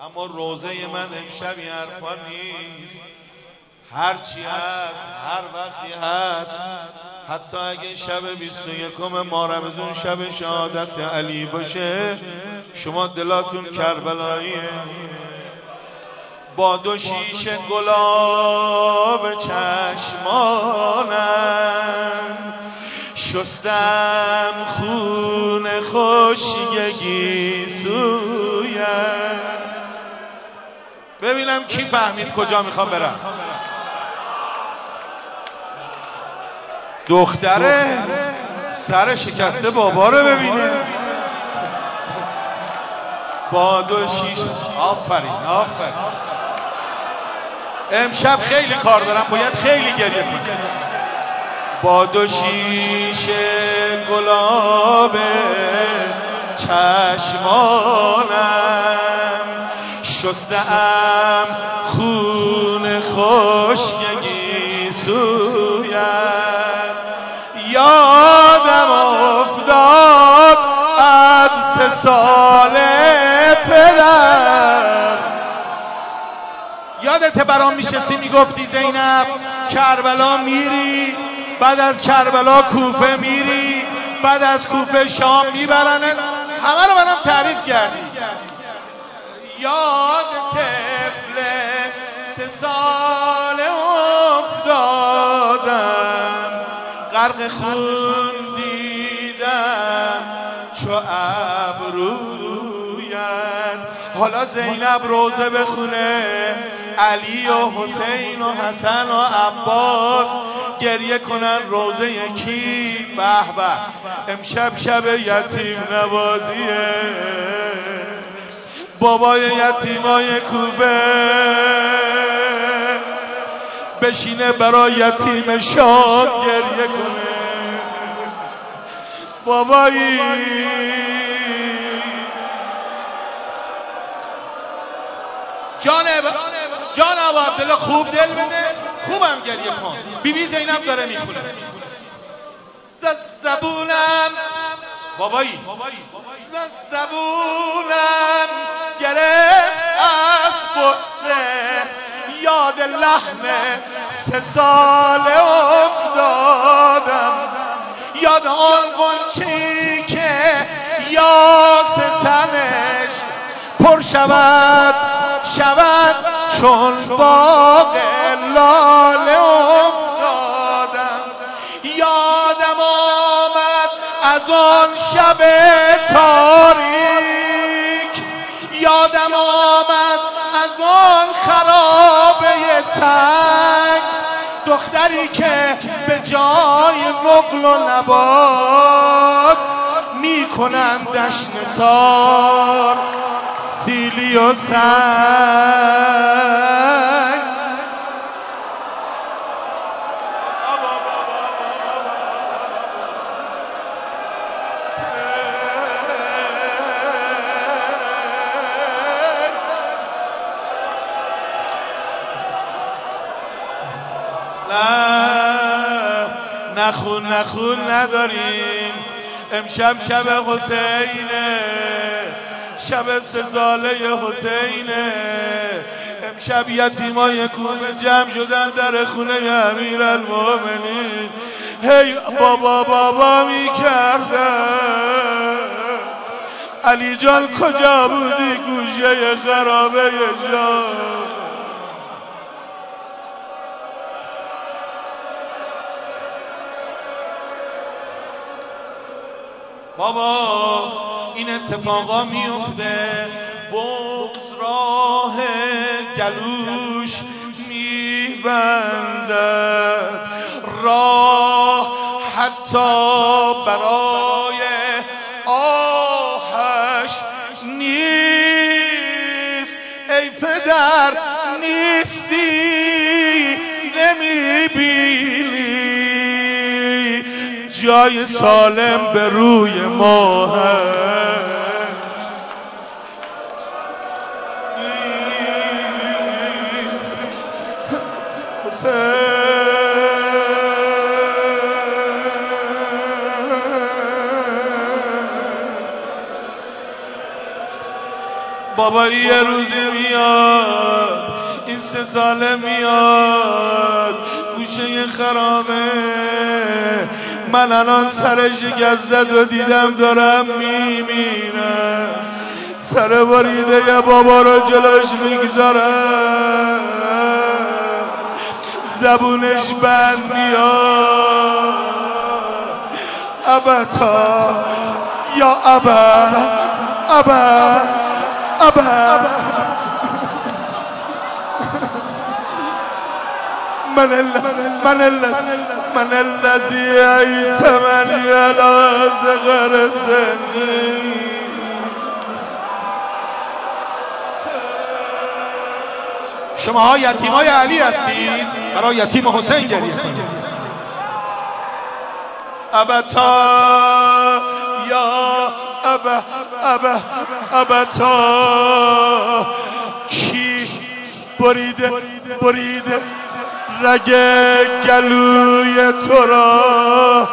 اما روزه من امشب این حرفا نیست. هرچی هست هر وقتی هست، حتی اگه شب 21 ماه رمضان شب شهادت علی باشه، شما دلاتون کربلاییه. با دو شیشه گلاب چشمانم شستم خون خشکگی سویم. ببینم کی فهمید کجا میخوام برم. دختره سر شکسته بابا رو ببینه. با دو شیشه. آفرین آفرین. امشب خیلی کار دارم، باید خیلی گریه کنم. با دو شیشه گلاب چشمانم شستم خون خشکگی سویم. یادم افتاد از 3 سال پدر. یادت برام میشستی میگفتی زینب کربلا میری، بعد از کربلا کوفه میری، بعد از کوفه شام میبرنت، همه رو برام تعریف کردی. یاد طفل 3 ساله افتادم، غرق خون دیدم چو ابرویت. حالا زینب روزه بخونه، علی و حسین و حسن و عباس گریه کنن روزه یکی. به به امشب شب یتیم نوازیه. بابای یتیمای کوفه بشینه برای یتیم شام گریه کنه. بابایی جان عبدالله خوب دل بده، خوبم گریه کن. بیبی زینب داره میخونه. زبونم بابایی زبونم گرفت از قصه، یاد لحن 3 ساله افتادم. یاد آن غنچه‌ای که یاس تنش پر شود چون باغ لاله افتادم. یادم آمد از آن شب تاریک، یادم آمد از آن خرابه تنگ. دختری که به جای نقل و نبات میکنندش نثار سیلی و سنگ. نخون نداریم. امشب شب حسینه، شب 3 ساله حسینه. امشب یتیمای کوفه جمع شدن در خونه امیرالمومنین. هی بابا میکردن. علی جان کجا بودی گوشه خرابه جان؟ بابا این اتفاقا میفته، بغض راه گلوش میبندد، راه حتی برای آهش نیست. ای پدر نیستی نمیبینی جای سالم به روی ما هست. بابایی یه روزی میاد این 3 ساله میاد گوشه خرابه من الان سرش گزد و دیدم دارم میمیرم سر بریده یه بابا رو جلوش میگذارم زبونش بند میاد ابتا یا ابا ابا ابا من الذي ایتمنی علی صغر سنی شماها یتیمای علی هستید برای یتیم حسین گریه کنید ابتا یا ابا ابا ابتا کی بریده رگ گلوی تو را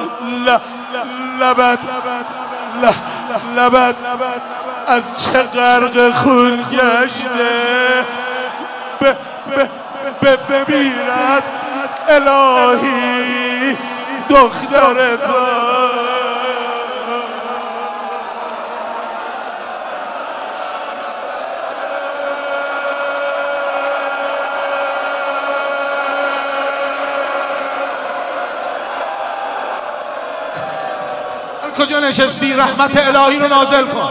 لبت از چه غرق خون گشته بمیرد الهی دختر تو کجا نشستی رحمت الهی رو نازل کن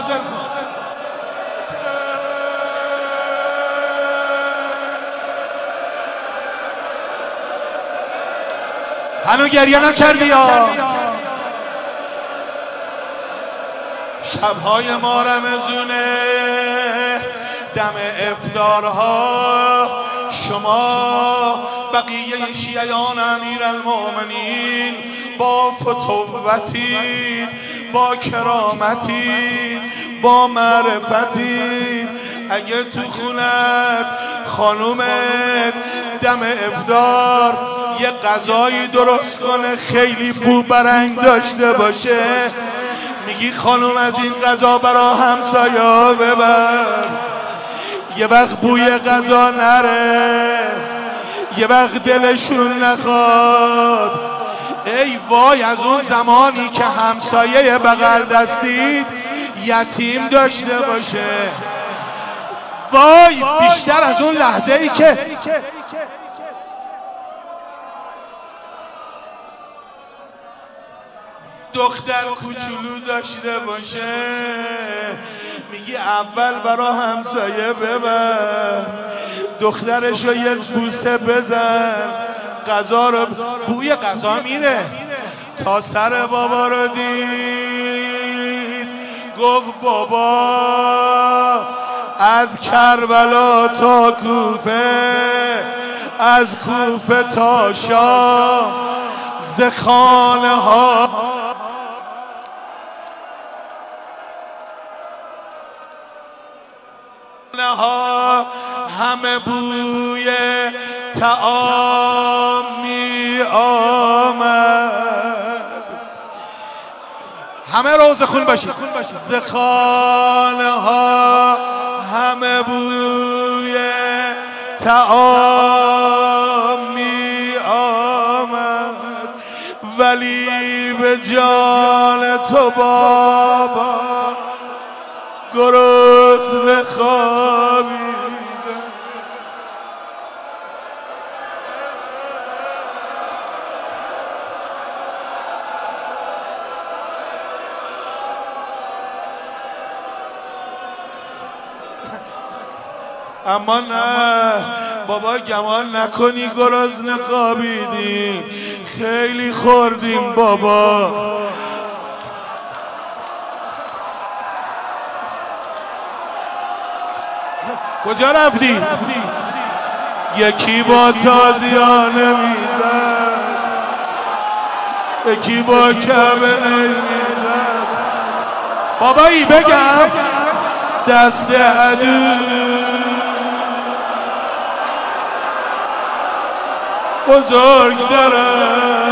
هنو گریه نکردی یا شبهای ما رمضونه دم افطارها شما بقیه شیعیان امیرالمؤمنین با فتوتین با کرامتین با معرفتین اگه تو خونت خانومت دم افطار یه غذایی درست کنه خیلی بو برنگ داشته باشه میگی خانوم از این غذا برا همسایا ببر یه وقت بوی غذا نره یه وقت دلشون نخواد ای وای از اون زمانی که همسایه بغل دستید یتیم داشته باشه وای بیشتر از اون لحظه ای که دختر کوچولو داشته باشه میگی اول برا همسایه ببر دخترشو یه بوسه بزن غذا رو بوی غذا میره تا سر بابا رو دید گفت بابا از کربلا تا کوفه از کوفه تا شام ز خانه ها همه بوی طعام می آمد همه روز خون باشید ز خانه ها همه بوی طعام می آمد ولی به جان تو بابا گرسنه خوابیدم اما نه بابا گمان نکنی گرسنه خوابیدیم خیلی خوردیم بابا کجا رفتی؟ یکی با تازیانه میزد یکی با کبه میزد بابایی بگم دست عدو بزرگ دارم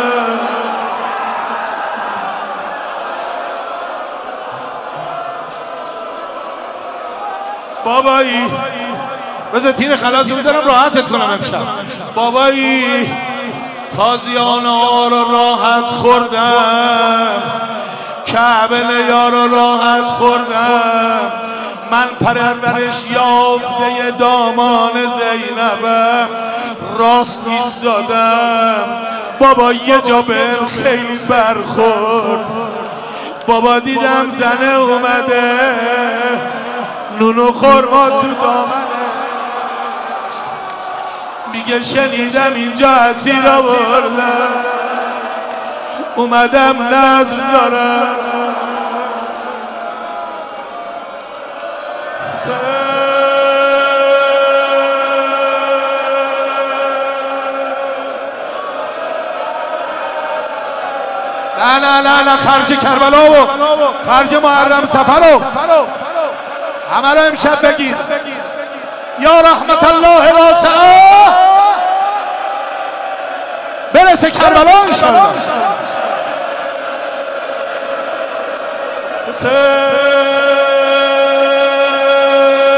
بابایی بذار تیر خلاص رو میذارم راحتت کنم امشب. بابایی تازیانه ها رو راحت خوردم، کعبه نیا رو راحت خوردم، من پرورش یافته دامان زینبم راست ایستادم. بابا یه جا بهم خیلی برخورد، بابا دیدم زنه اومده نون و خرما تو دامنه، میگه شنیدم اینجا اسیر آوردن، اومدم نظر دارم. نه نه نه نه خرج کربلا و خرج محرم سفر و همه رو امشب بگیر. یا رحمت الله واسعه برسه کربلا انشاءالله.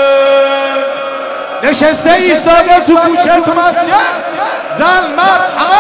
نشسته ایستاده تو کوچه تو مسجد، زن مرد همه